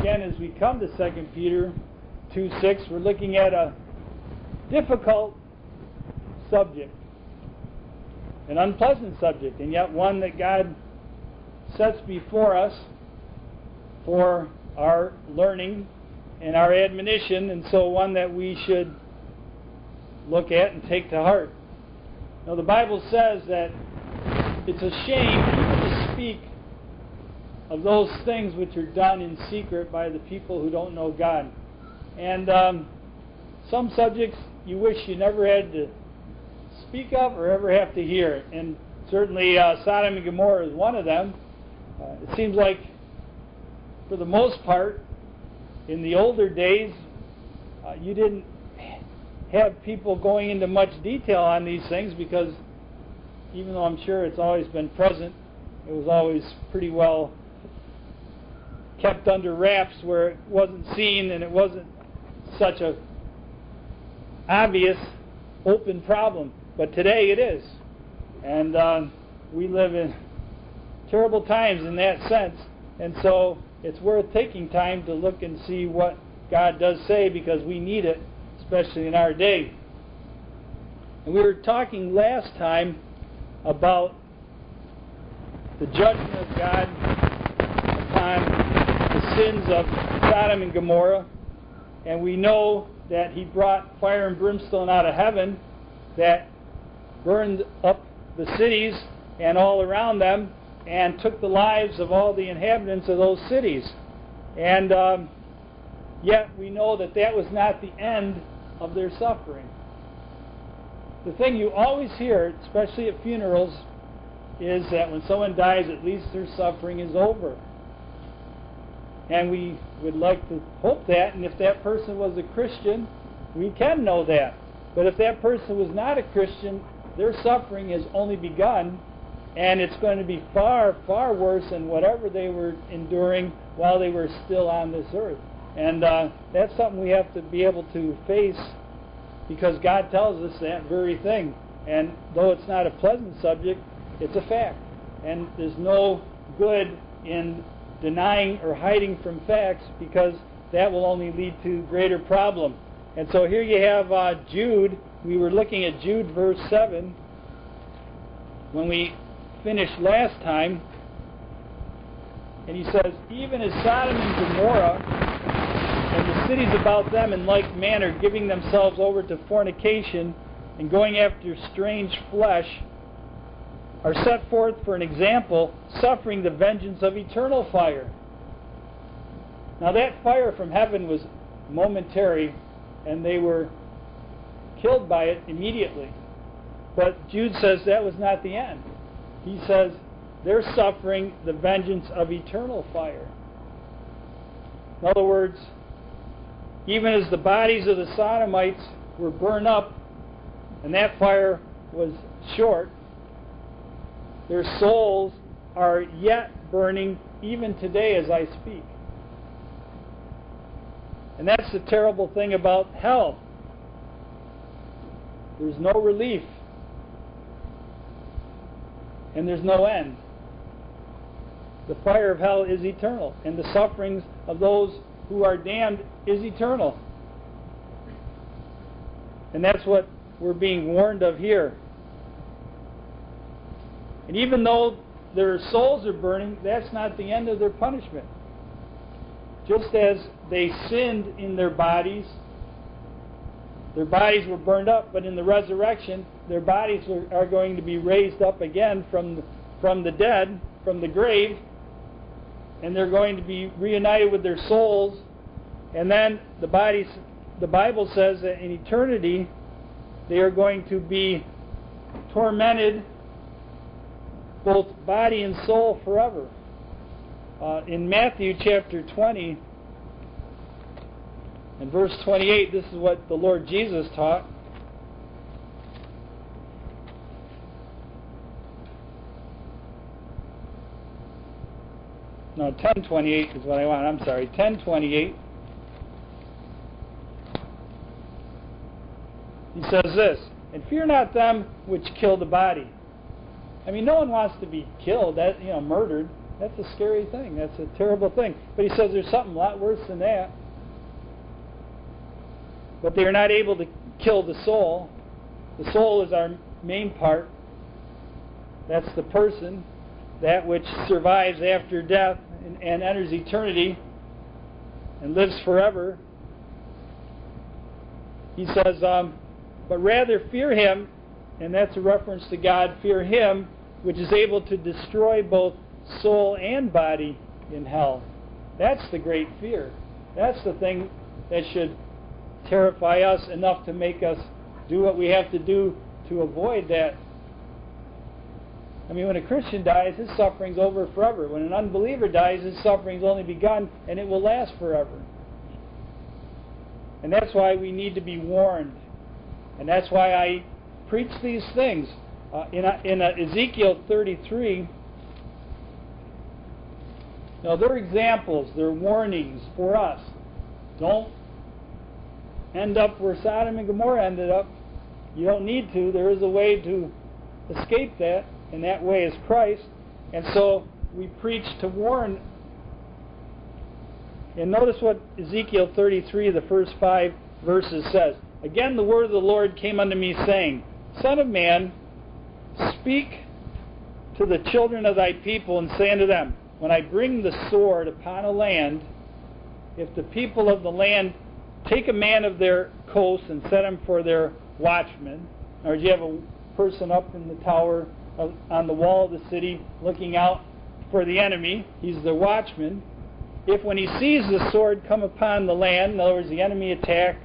again as we come to 2 Peter 2:6. We're looking at a difficult subject, an unpleasant subject, and yet one that God sets before us for our learning and our admonition, and so one that we should look at and take to heart. Now, the Bible says that it's a shame even to speak of those things which are done in secret by the people who don't know God. And some subjects you wish you never had to speak of or ever have to hear. And certainly Sodom and Gomorrah is one of them. It seems like, for the most part, in the older days, you didn't have people going into much detail on these things because even though I'm sure it's always been present, it was always pretty well kept under wraps where it wasn't seen and it wasn't such a obvious, open problem. But today it is. And we live in terrible times in that sense. And so it's worth taking time to look and see what God does say, because we need it, especially in our day. And we were talking last time about the judgment of God upon the sins of Sodom and Gomorrah. And we know that He brought fire and brimstone out of heaven that burned up the cities and all around them and took the lives of all the inhabitants of those cities. And yet we know that that was not the end of their suffering. The thing you always hear, especially at funerals, is that when someone dies, at least their suffering is over. And we would like to hope that, and if that person was a Christian, we can know that. But if that person was not a Christian, their suffering has only begun, and it's going to be far, far worse than whatever they were enduring while they were still on this earth. And that's something we have to be able to face, because God tells us that very thing. And though it's not a pleasant subject, it's a fact. And there's no good in denying or hiding from facts, because that will only lead to greater problem. And so here you have Jude. We were looking at Jude verse 7 when we finished last time. And he says, even as Sodom and Gomorrah and the cities about them in like manner, giving themselves over to fornication and going after strange flesh, are set forth for an example, suffering the vengeance of eternal fire. Now that fire from heaven was momentary, and they were killed by it immediately. But Jude says that was not the end. He says they're suffering the vengeance of eternal fire. In other words, even as the bodies of the Sodomites were burned up, and that fire was short, their souls are yet burning even today as I speak. And that's the terrible thing about hell. There's no relief. And there's no end. The fire of hell is eternal, and the sufferings of those who are damned is eternal. And that's what we're being warned of here. And even though their souls are burning, that's not the end of their punishment. Just as they sinned in their bodies were burned up, but in the resurrection, their bodies are going to be raised up again from the dead, from the grave, and they're going to be reunited with their souls. And then the Bible says that in eternity, they are going to be tormented, both body and soul, forever. In Matthew chapter 20 and verse 28, this is what the Lord Jesus taught. No, 10:28 is what I want. I'm sorry, 10:28. He says this, and fear not them which kill the body. I mean, no one wants to be killed, murdered. That's a scary thing. That's a terrible thing. But he says there's something a lot worse than that. But they are not able to kill the soul. The soul is our main part. That's the person, that which survives after death and enters eternity and lives forever. He says, but rather fear him, and that's a reference to God, fear him, which is able to destroy both soul and body in hell. That's the great fear. That's the thing that should terrify us enough to make us do what we have to do to avoid that. I mean, when a Christian dies, his suffering's over forever. When an unbeliever dies, his suffering's only begun, and it will last forever. And that's why we need to be warned. And that's why I preach these things. In Ezekiel 33, now they're examples, they're warnings for us. Don't end up where Sodom and Gomorrah ended up. You don't need to. There is a way to escape that, and that way is Christ. And so we preach to warn. And notice what Ezekiel 33, the first 5 verses says. Again, the word of the Lord came unto me, saying, Son of man, speak to the children of thy people, and say unto them, when I bring the sword upon a land, if the people of the land take a man of their coast and set him for their watchman, or you have a person up in the tower on the wall of the city looking out for the enemy, he's the watchman. If when he sees the sword come upon the land, in other words, the enemy attacks,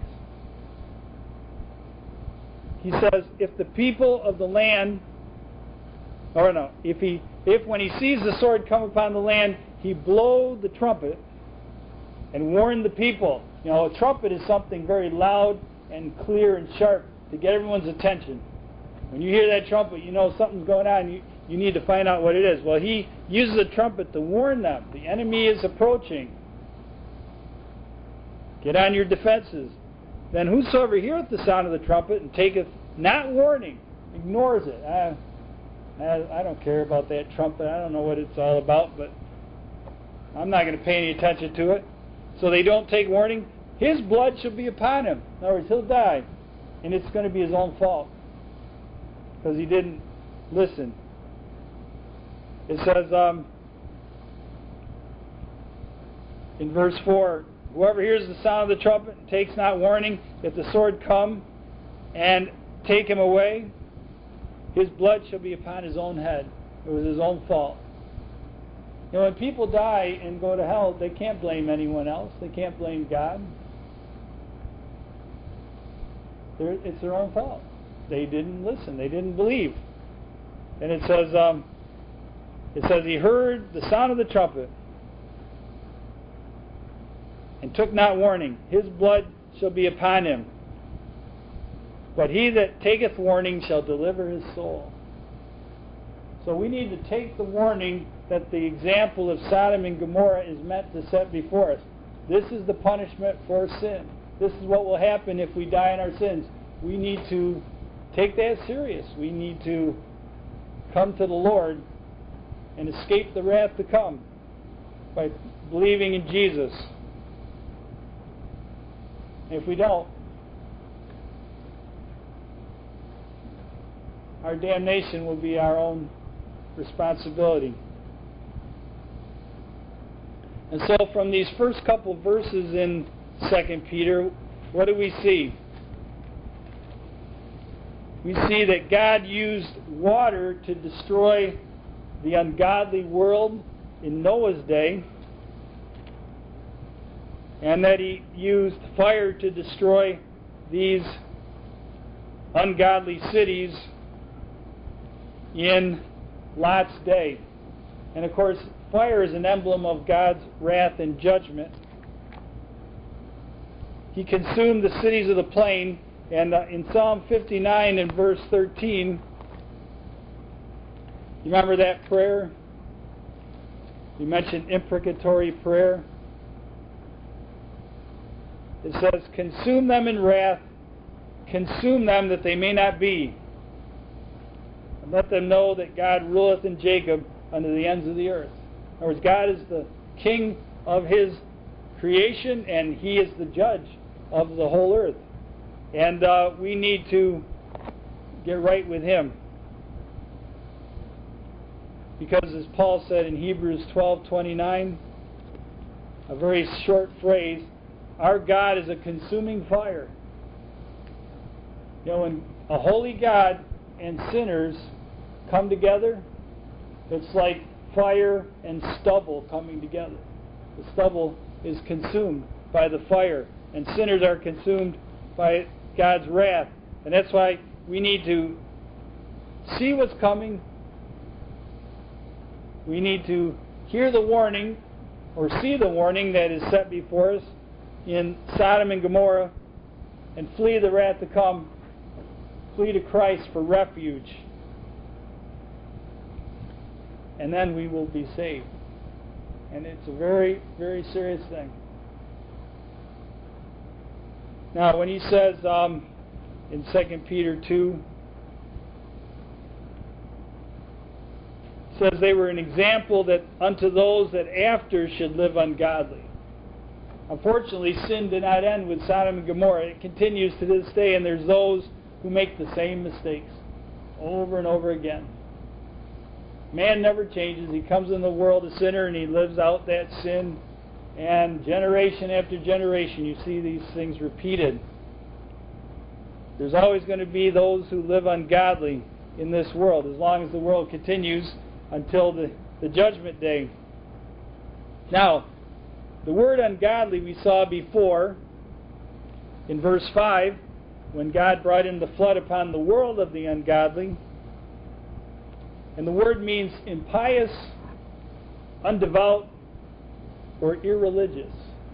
he says, if the people of the land, or no, if when he sees the sword come upon the land, he blow the trumpet and warn the people. You know, a trumpet is something very loud and clear and sharp to get everyone's attention. When you hear that trumpet, you know something's going on. You need to find out what it is. Well, he uses a trumpet to warn them. The enemy is approaching. Get on your defenses. Then whosoever heareth the sound of the trumpet and taketh not warning, ignores it. I don't care about that trumpet. I don't know what it's all about, but I'm not going to pay any attention to it. So they don't take warning. His blood shall be upon him. In other words, he'll die. And it's going to be his own fault, because he didn't listen. It says in verse 4, whoever hears the sound of the trumpet and takes not warning, if the sword come and take him away, his blood shall be upon his own head. It was his own fault. You know, when people die and go to hell, they can't blame anyone else. They can't blame God. It's their own fault. They didn't listen. They didn't believe. And it says he heard the sound of the trumpet and took not warning. His blood shall be upon him. But he that taketh warning shall deliver his soul. So we need to take the warning that the example of Sodom and Gomorrah is meant to set before us. This is the punishment for sin. This is what will happen if we die in our sins. We need to take that serious. We need to come to the Lord and escape the wrath to come by believing in Jesus. If we don't, our damnation will be our own responsibility. And so from these first couple verses in 2 Peter, what do we see? We see that God used water to destroy the ungodly world in Noah's day, and that he used fire to destroy these ungodly cities in Lot's day. And of course, fire is an emblem of God's wrath and judgment. He consumed the cities of the plain, and in Psalm 59 and verse 13, you remember that prayer? You mentioned imprecatory prayer. It says, consume them in wrath, consume them that they may not be, and let them know that God ruleth in Jacob unto the ends of the earth. In other words, God is the king of His creation, and He is the judge of the whole earth. And we need to get right with Him. Because as Paul said in Hebrews 12:29, a very short phrase, our God is a consuming fire. You know, when a holy God and sinners come together, it's like fire and stubble coming together. The stubble is consumed by the fire, and sinners are consumed by God's wrath. And that's why we need to see what's coming. We need to hear the warning, or see the warning that is set before us in Sodom and Gomorrah, and flee the wrath to come. Flee to Christ for refuge. And then we will be saved. And it's a very, very serious thing. Now, when he says in 2 Peter 2, says they were an example that unto those that after should live ungodly. Unfortunately, sin did not end with Sodom and Gomorrah. It continues to this day, and there's those who make the same mistakes over and over again. Man never changes. He comes in the world a sinner, and he lives out that sin. And generation after generation, you see these things repeated. There's always going to be those who live ungodly in this world, as long as the world continues until the judgment day. Now, the word ungodly we saw before in verse 5, when God brought in the flood upon the world of the ungodly. And the word means impious, undevout, or irreligious.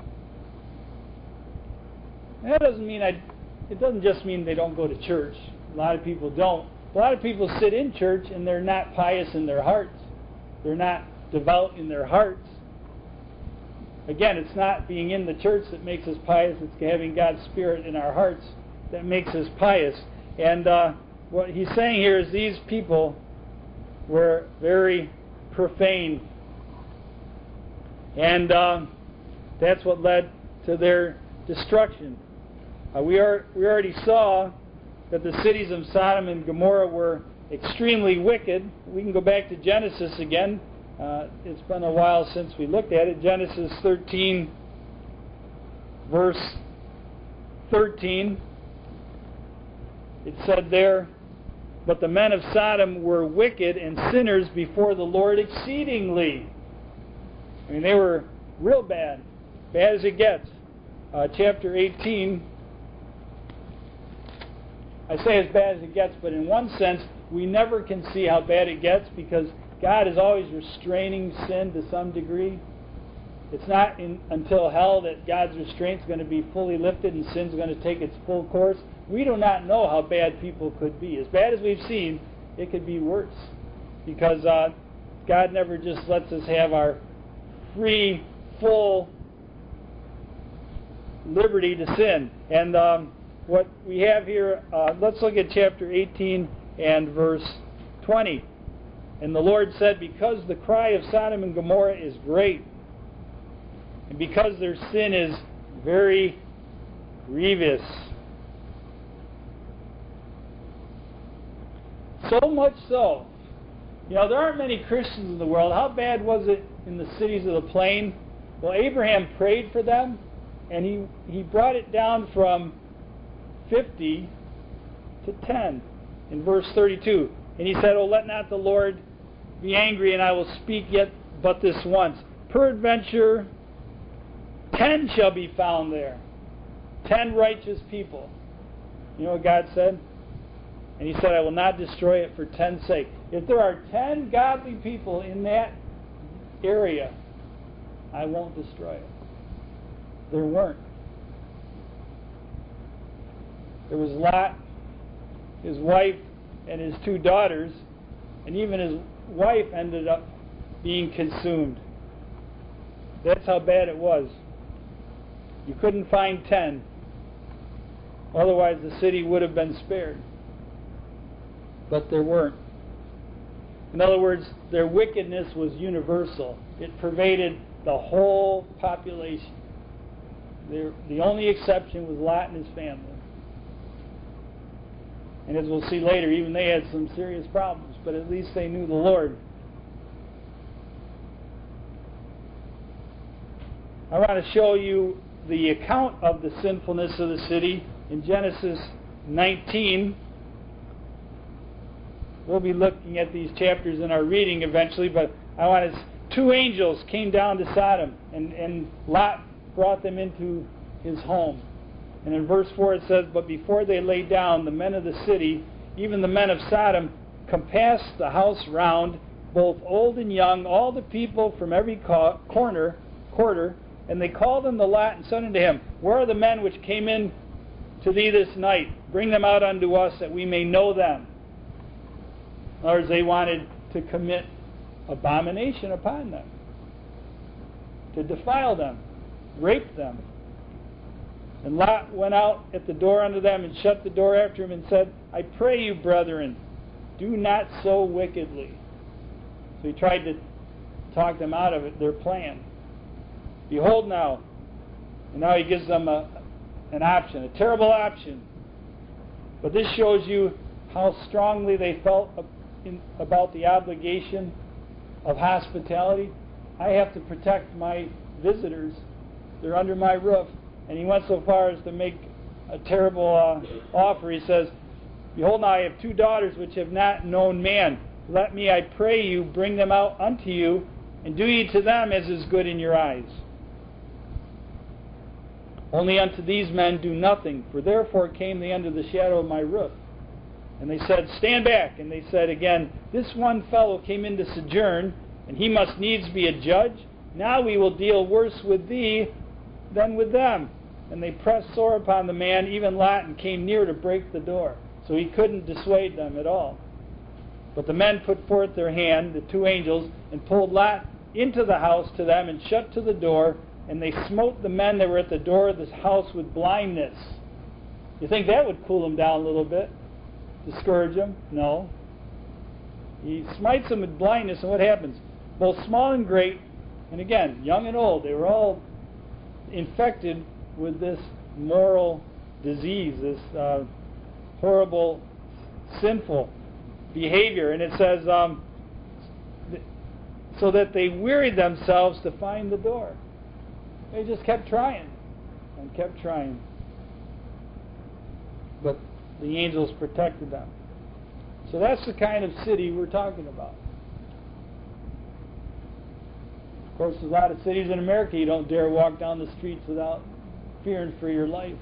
And that doesn't mean it doesn't just mean they don't go to church. A lot of people don't. A lot of people sit in church and they're not pious in their hearts. They're not devout in their hearts. Again, it's not being in the church that makes us pious. It's having God's Spirit in our hearts that makes us pious. And what he's saying here is these people were very profane. And that's what led to their destruction. We already saw that the cities of Sodom and Gomorrah were extremely wicked. We can go back to Genesis again. It's been a while since we looked at it. Genesis 13, verse 13. It said there, but the men of Sodom were wicked and sinners before the Lord exceedingly. I mean, they were real bad. Bad as it gets. Chapter 18, I say as bad as it gets, but in one sense, we never can see how bad it gets because God is always restraining sin to some degree. It's not until hell that God's restraint is going to be fully lifted and sin's going to take its full course. We do not know how bad people could be. As bad as we've seen, it could be worse. Because God never just lets us have our free, full liberty to sin. And what we have here, let's look at chapter 18 and verse 20. And the Lord said, because the cry of Sodom and Gomorrah is great, and because their sin is very grievous. So much so, there aren't many Christians in the world. How bad was it in the cities of the plain? Well, Abraham prayed for them, and he brought it down from 50 to 10 in verse 32. And he said, oh, let not the Lord be angry, and I will speak yet but this once. Peradventure, 10 shall be found there. 10 righteous people. You know what God said? And he said, I will not destroy it for 10's sake. If there are 10 godly people in that area, I won't destroy it. There weren't. There was Lot, his wife, and his 2 daughters, and even his wife ended up being consumed. That's how bad it was. You couldn't find 10. Otherwise, the city would have been spared. But there weren't. In other words, their wickedness was universal. It pervaded the whole population. The only exception was Lot and his family. And as we'll see later, even they had some serious problems, but at least they knew the Lord. I want to show you the account of the sinfulness of the city in Genesis 19. We'll be looking at these chapters in our reading eventually, but I want to... 2 angels came down to Sodom, and Lot brought them into his home. And in verse 4 it says, "But before they lay down, the men of the city, even the men of Sodom, compassed the house round, both old and young, all the people from every quarter, and they called unto Lot and said unto him, Where are the men which came in to thee this night? Bring them out unto us, that we may know them." In other words, they wanted to commit abomination upon them, to defile them, rape them. And Lot went out at the door unto them and shut the door after him and said, "I pray you, brethren, do not so wickedly." So he tried to talk them out of it, their plan. "Behold now," and now he gives them an option, a terrible option. But this shows you how strongly they felt about the obligation of hospitality. I have to protect my visitors. They're under my roof. And he went so far as to make a terrible offer. He says, "Behold, now I have 2 daughters which have not known man. Let me, I pray you, bring them out unto you, and do ye to them as is good in your eyes. Only unto these men do nothing, for therefore came they under the shadow of my roof." And they said, "Stand back." And they said again, "This one fellow came in to sojourn, and he must needs be a judge. Now we will deal worse with thee than with them." And they pressed sore upon the man, even Lot, and came near to break the door. So he couldn't dissuade them at all. But the men put forth their hand, the 2 angels, and pulled Lot into the house to them, and shut to the door. And they smote the men that were at the door of this house with blindness. You think that would cool them down a little bit? Discourage them? No. He smites them with blindness, and what happens? Both small and great, and again, young and old, they were all infected with this moral disease, this horrible, sinful behavior. And it says, so that they wearied themselves to find the door. They just kept trying and kept trying. But the angels protected them. So that's the kind of city we're talking about. Of course, there's a lot of cities in America you don't dare walk down the streets without fearing for your life.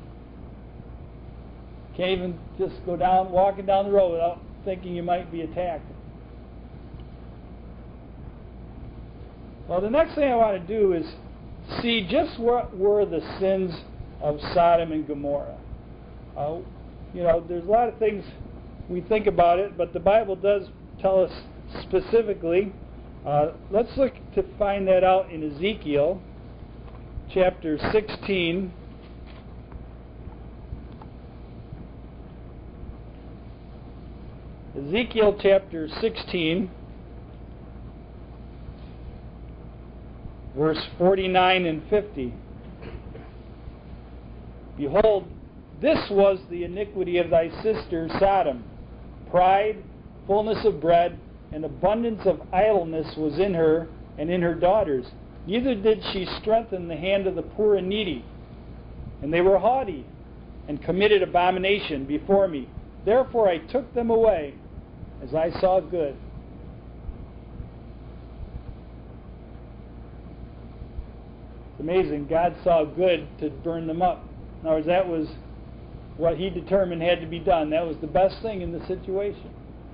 Can't even just go down, walking down the road without thinking you might be attacked. Well, the next thing I want to do is see just what were the sins of Sodom and Gomorrah. There's a lot of things we think about it, but the Bible does tell us specifically. Let's look to find that out in Ezekiel chapter 16. Ezekiel chapter 16, verse 49 and 50. "Behold, this was the iniquity of thy sister Sodom. Pride, fullness of bread, and abundance of idleness was in her and in her daughters. Neither did she strengthen the hand of the poor and needy. And they were haughty, and committed abomination before me. Therefore I took them away, as I saw good." It's amazing. God saw good to burn them up. In other words, that was what he determined had to be done. That was the best thing in the situation.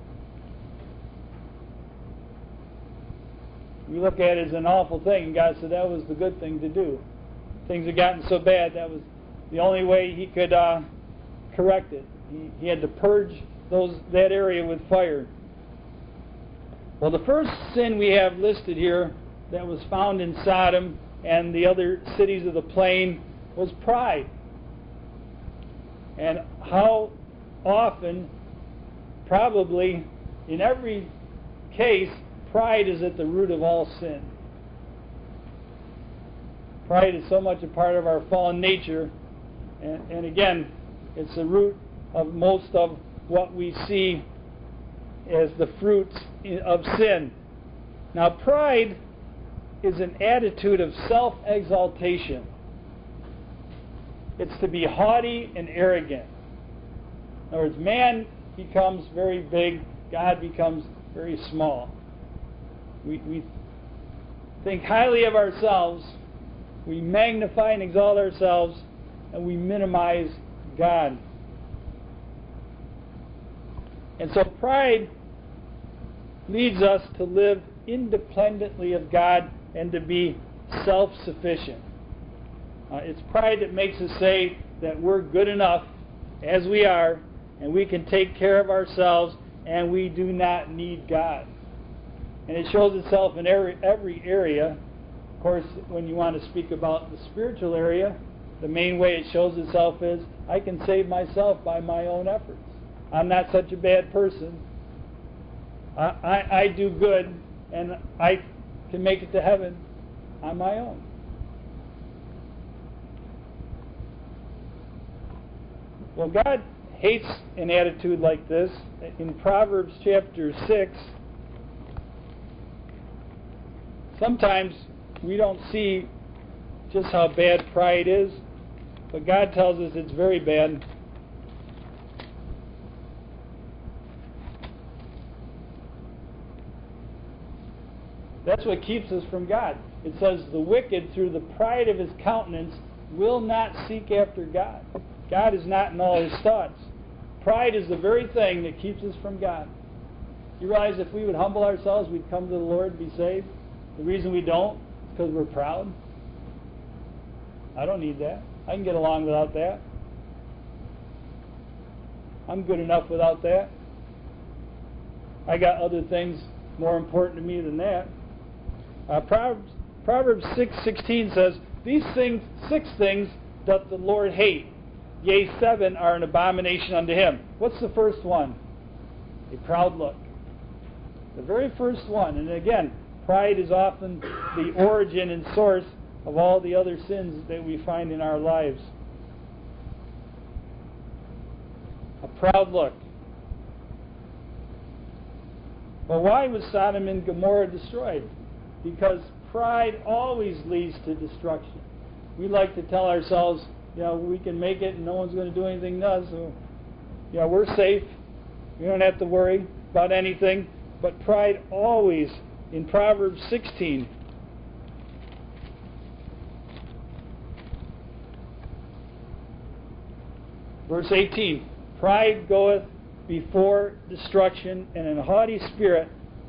We look at it as an awful thing, and God said that was the good thing to do. Things had gotten so bad, that was the only way he could correct it. He had to purge that area with fire. Well, the first sin we have listed here that was found in Sodom and the other cities of the plain was pride. And how often, probably in every case, pride is at the root of all sin. Pride is so much a part of our fallen nature, and again, it's the root of most of what we see as the fruits of sin. Now, pride is an attitude of self-exaltation. It's to be haughty and arrogant. In other words, man becomes very big, God becomes very small. We think highly of ourselves, we magnify and exalt ourselves, and we minimize God. And so pride leads us to live independently of God and to be self-sufficient. It's pride that makes us say that we're good enough as we are, and we can take care of ourselves, and we do not need God. And it shows itself in every area. Of course, when you want to speak about the spiritual area, the main way it shows itself is, I can save myself by my own efforts. I'm not such a bad person. I do good, and I can make it to heaven on my own. Well, God hates an attitude like this. In Proverbs chapter 6, sometimes we don't see just how bad pride is, but God tells us it's very bad. That's what keeps us from God. It says, the wicked, through the pride of his countenance, will not seek after God. God is not in all his thoughts. Pride is the very thing that keeps us from God. You realize if we would humble ourselves, we'd come to the Lord and be saved? The reason we don't is because we're proud. I don't need that. I can get along without that. I'm good enough without that. I got other things more important to me than that. Proverbs 6:16 says, these things, 6 things doth the Lord hate. Yea, 7 are an abomination unto him. What's the first one? A proud look. The very first one. And again, pride is often the origin and source of all the other sins that we find in our lives. A proud look. Well, why was Sodom and Gomorrah destroyed? Because pride always leads to destruction. We like to tell ourselves, we can make it and no one's going to do anything to us. So, we're safe. We don't have to worry about anything. But pride always, in Proverbs 16, verse 18, pride goeth before destruction, and an haughty spirit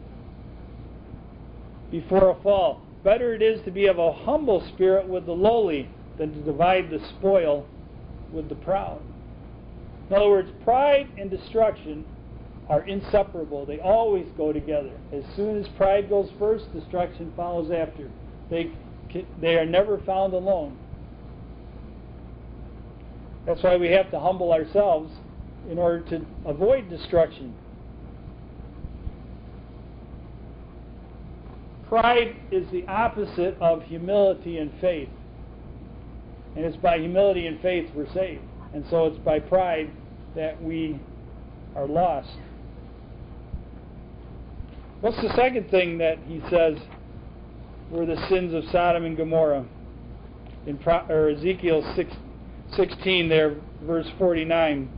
before a fall. Better it is to be of a humble spirit with the lowly than to divide the spoil with the proud. In other words, pride and destruction are inseparable. They always go together. As soon as pride goes first, destruction follows after. They are never found alone. That's why we have to humble ourselves in order to avoid destruction. Pride is the opposite of humility and faith. And it's by humility and faith we're saved. And so it's by pride that we are lost. What's the second thing that he says were the sins of Sodom and Gomorrah? In Ezekiel 16 there, verse 49.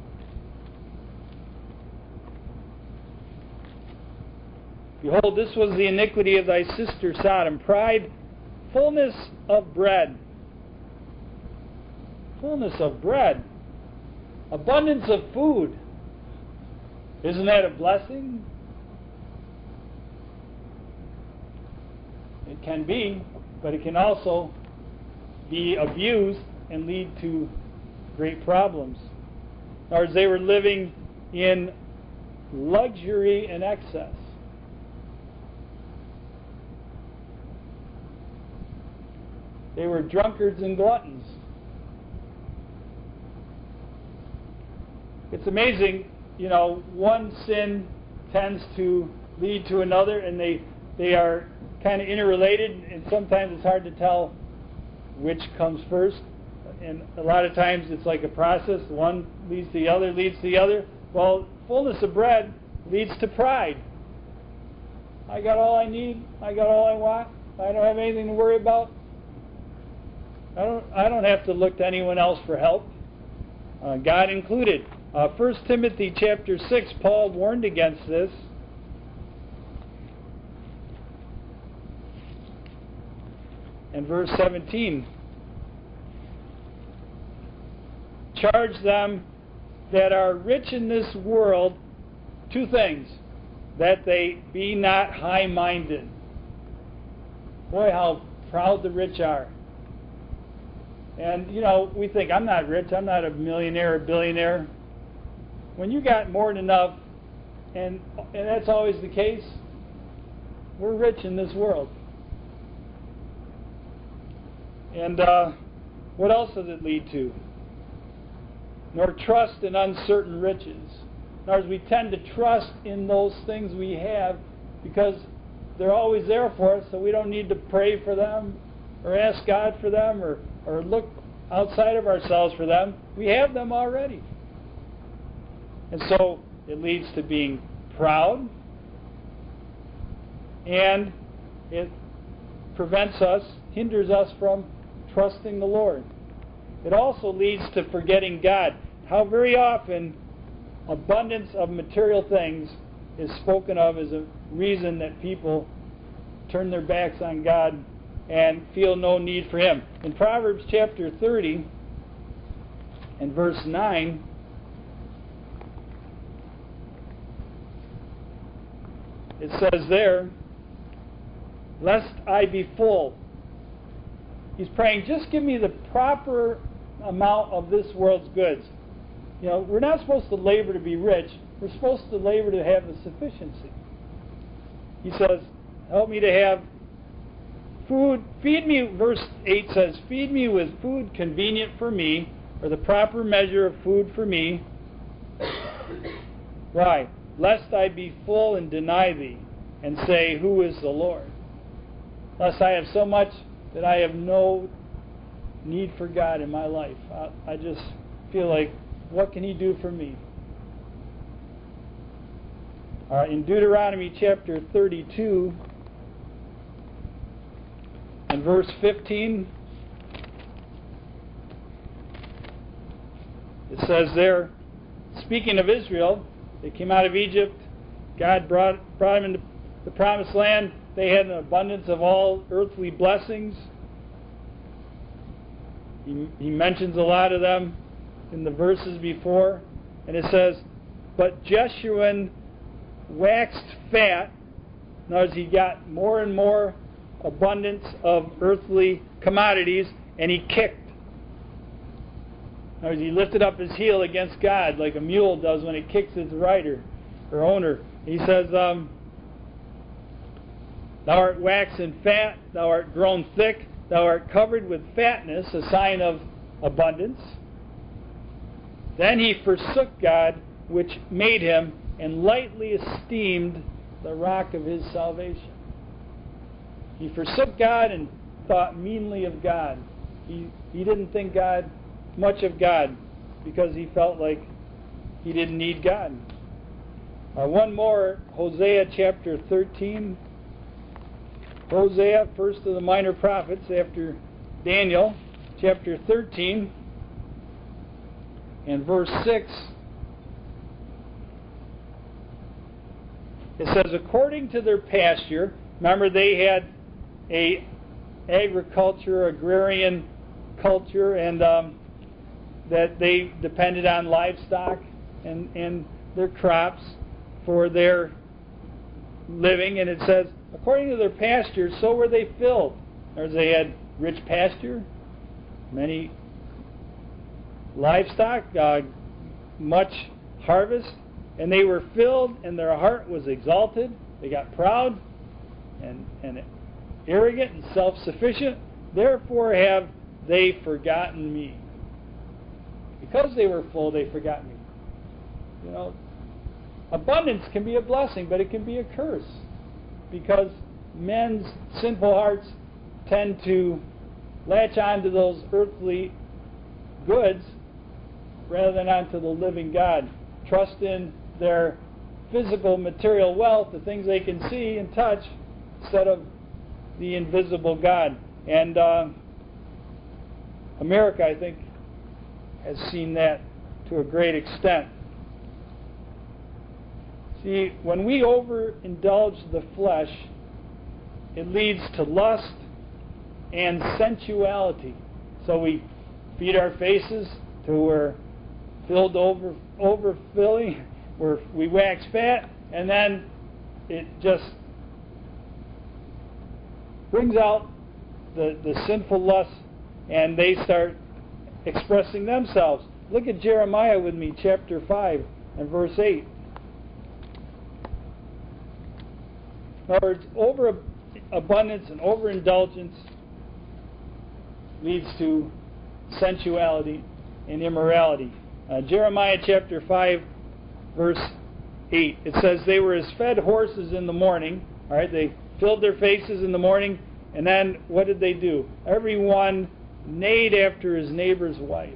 Behold, this was the iniquity of thy sister Sodom. Pride, fullness of bread. Fullness of bread. Abundance of food. Isn't that a blessing? It can be, but it can also be abused and lead to great problems. In other words, they were living in luxury and excess. They were drunkards and gluttons. It's amazing, one sin tends to lead to another, and they are kind of interrelated, and sometimes it's hard to tell which comes first. And a lot of times it's like a process. One leads to the other, leads to the other. Well, fullness of bread leads to pride. I got all I need. I got all I want. I don't have anything to worry about. I don't have to look to anyone else for help, God included. 1 Timothy chapter 6, Paul warned against this. In verse 17, charge them that are rich in this world, two things, that they be not high-minded. Boy, how proud the rich are. And, we think, I'm not rich, I'm not a millionaire or billionaire. When you got more than enough, and that's always the case, we're rich in this world. And what else does it lead to? Nor trust in uncertain riches. In other words, we tend to trust in those things we have because they're always there for us, so we don't need to pray for them or ask God for them or look outside of ourselves for them. We have them already. And so it leads to being proud, and it hinders us from trusting the Lord. It also leads to forgetting God. How very often abundance of material things is spoken of as a reason that people turn their backs on God and feel no need for Him. In Proverbs chapter 30 and verse 9, it says there, lest I be full. He's praying, just give me the proper amount of this world's goods. We're not supposed to labor to be rich. We're supposed to labor to have the sufficiency. He says, help me to have food. Feed me, verse 8 says, feed me with food convenient for me, or the proper measure of food for me. Why? Lest I be full and deny thee, and say, who is the Lord? Lest I have so much that I have no need for God in my life. I just feel like, what can He do for me? In Deuteronomy chapter 32 and verse 15, it says there, speaking of Israel, they came out of Egypt. God brought them into the promised land. They had an abundance of all earthly blessings. He mentions a lot of them in the verses before. And it says, but Jeshurun waxed fat. In other words, he got more and more abundance of earthly commodities, and he kicked. In other words, he lifted up his heel against God like a mule does when it kicks its rider or owner. He says, thou art waxen fat, thou art grown thick, thou art covered with fatness, a sign of abundance. Then he forsook God, which made him, and lightly esteemed the rock of his salvation. He forsook God and thought meanly of God. He didn't think much of God because he felt like he didn't need God. One more, Hosea chapter 13. Hosea, first of the minor prophets after Daniel, chapter 13 and verse 6. It says, according to their pasture, remember they had a agriculture, agrarian culture, and that they depended on livestock and their crops for their living, and it says, according to their pastures, so were they filled. Or they had rich pasture, many livestock, much harvest, and they were filled, and their heart was exalted. They got proud and arrogant and self-sufficient. Therefore have they forgotten me. Because they were full, they forgot me. abundance can be a blessing, but it can be a curse, because men's sinful hearts tend to latch on to those earthly goods rather than onto the living God. Trust in their physical material wealth, the things they can see and touch, instead of the invisible God. And America, I think, has seen that to a great extent. See, when we overindulge the flesh, it leads to lust and sensuality. So we feed our faces till we're filled overfilling, we wax fat, and then it just brings out the sinful lusts, and they start expressing themselves. Look at Jeremiah with me, chapter 5 and verse 8. In other words, overabundance and overindulgence leads to sensuality and immorality. Jeremiah chapter 5, verse 8. It says, they were as fed horses in the morning. All right, they filled their faces in the morning, and then what did they do? Everyone neighed after his neighbor's wife.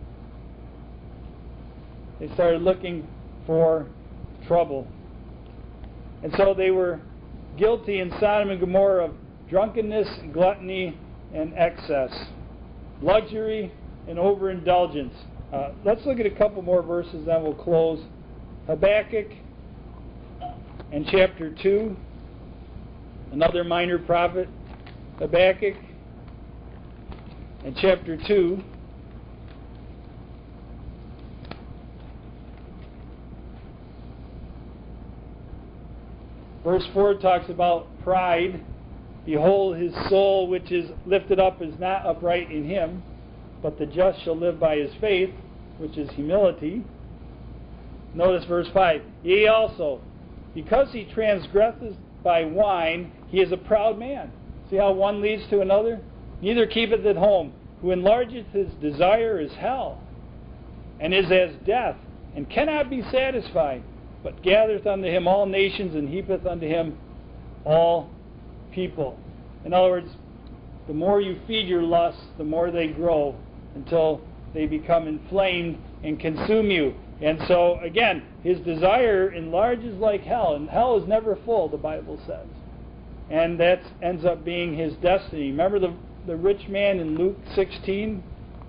They started looking for trouble. And so they were guilty in Sodom and Gomorrah of drunkenness, gluttony, and excess, luxury, and overindulgence. Let's look at a couple more verses, then we'll close. Habakkuk and chapter 2, another minor prophet. Habakkuk and chapter 2. Verse 4 talks about pride. Behold, his soul which is lifted up is not upright in him, but the just shall live by his faith, which is humility. Notice verse 5. Yea, also, because he transgresseth by wine, he is a proud man. See how one leads to another? Neither keepeth at home. Who enlargeth his desire is hell, and is as death, and cannot be satisfied, but gathereth unto him all nations, and heapeth unto him all people. In other words, the more you feed your lusts, the more they grow until they become inflamed and consume you. And so, again, his desire enlarges like hell, and hell is never full, the Bible says. And that ends up being his destiny. Remember the rich man in Luke 16?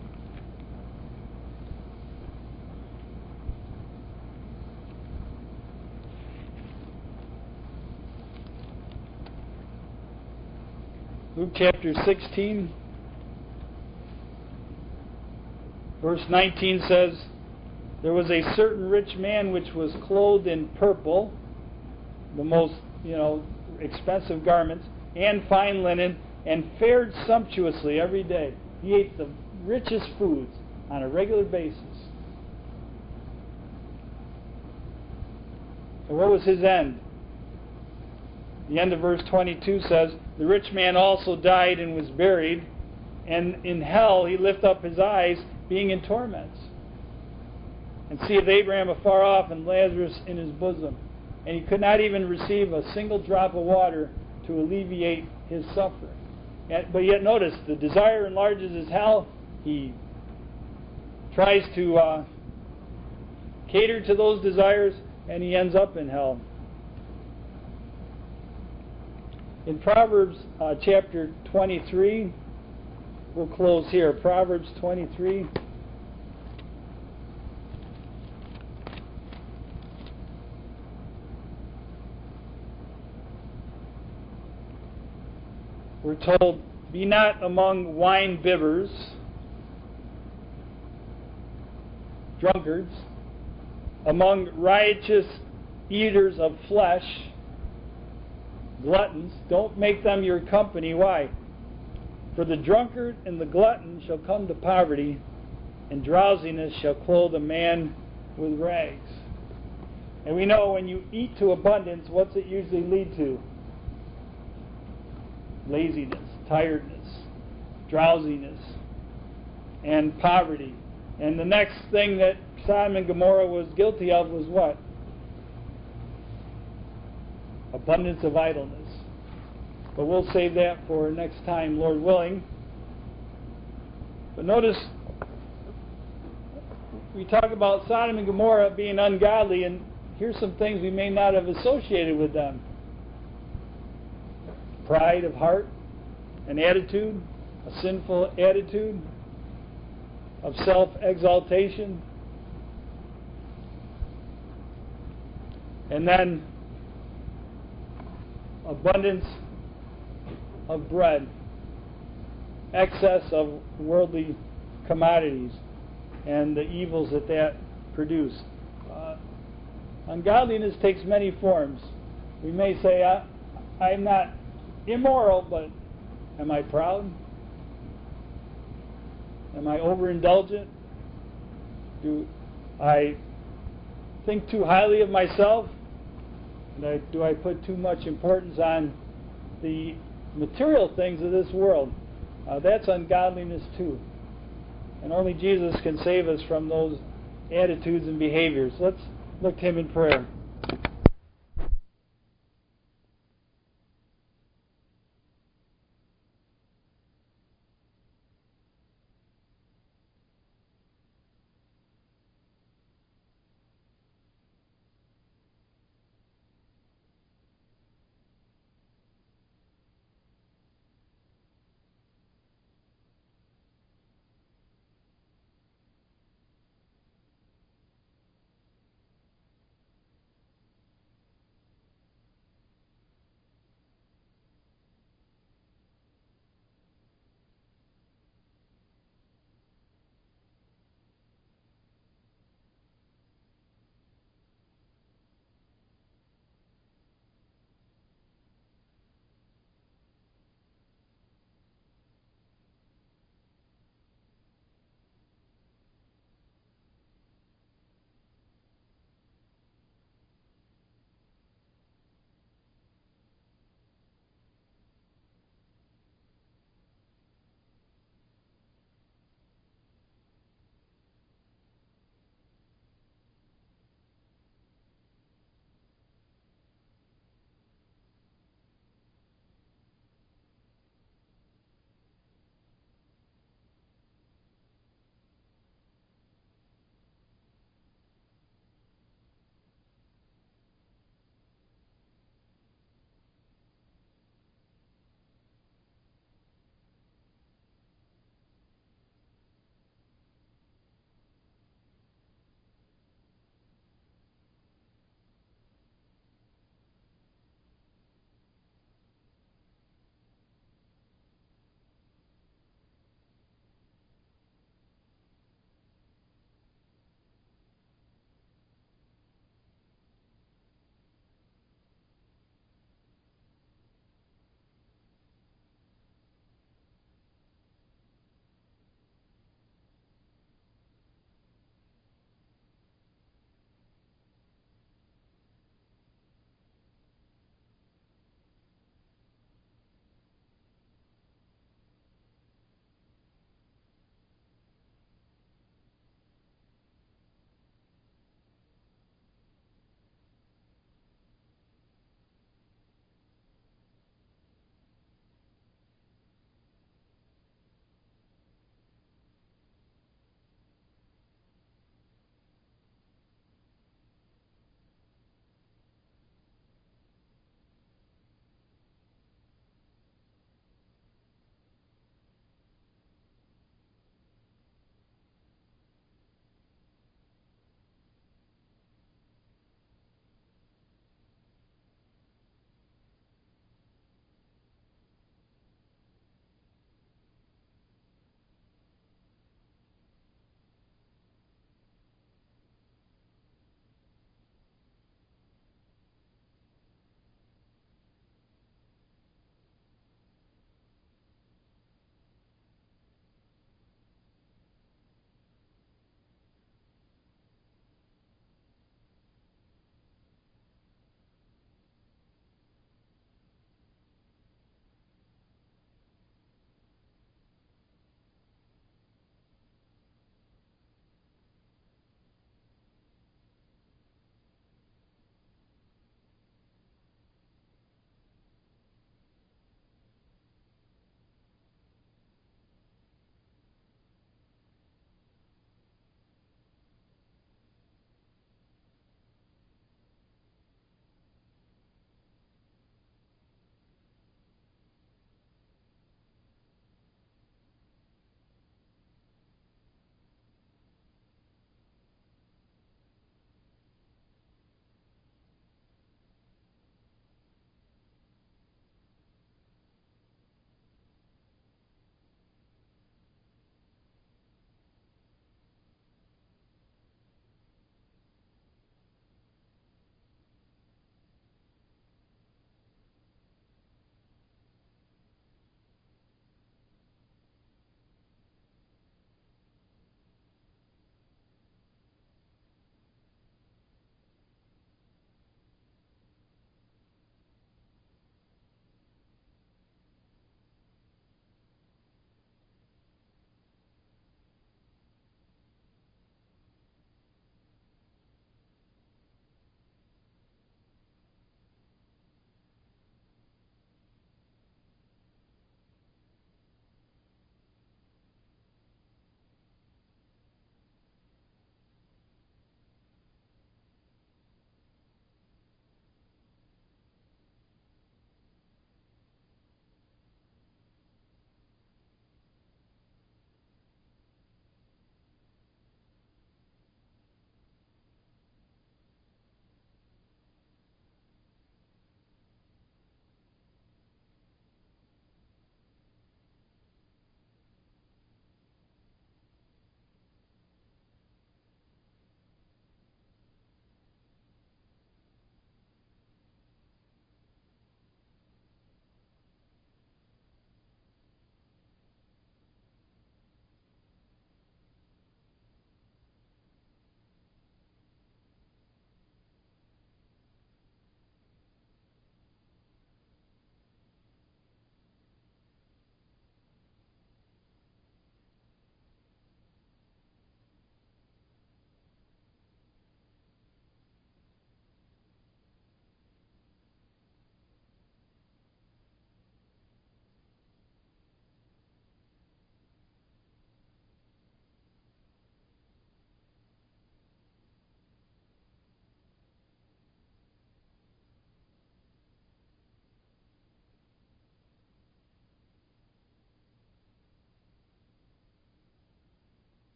Luke chapter 16, verse 19 says, there was a certain rich man which was clothed in purple, the most, expensive garments, and fine linen, and fared sumptuously every day. He ate the richest foods on a regular basis. So what was his end? The end of verse 22 says, the rich man also died and was buried, and in hell he lift up his eyes, being in torments, and seeth Abraham afar off and Lazarus in his bosom. And he could not even receive a single drop of water to alleviate his suffering. But yet notice, the desire enlarges his hell. He tries to cater to those desires, and he ends up in hell. In Proverbs chapter 23, we'll close here. Proverbs 23. We're told, be not among wine bibbers, drunkards, among riotous eaters of flesh, gluttons. Don't make them your company. Why? For the drunkard and the glutton shall come to poverty, and drowsiness shall clothe a man with rags. And we know when you eat to abundance, what's it usually lead to? Laziness, tiredness, drowsiness, and poverty. And the next thing that Sodom and Gomorrah was guilty of was what? abundance of idleness. But we'll save that for next time, Lord willing. But notice, we talk about Sodom and Gomorrah being ungodly, and here's some things we may not have associated with them. Pride of heart, an attitude, a sinful attitude of self-exaltation. And then abundance of bread, excess of worldly commodities, and the evils that produce. Ungodliness takes many forms. We may say, I'm not immoral, but am I proud? Am I overindulgent? Do I think too highly of myself? Do I put too much importance on the material things of this world? That's ungodliness too. And only Jesus can save us from those attitudes and behaviors. Let's look to Him in prayer.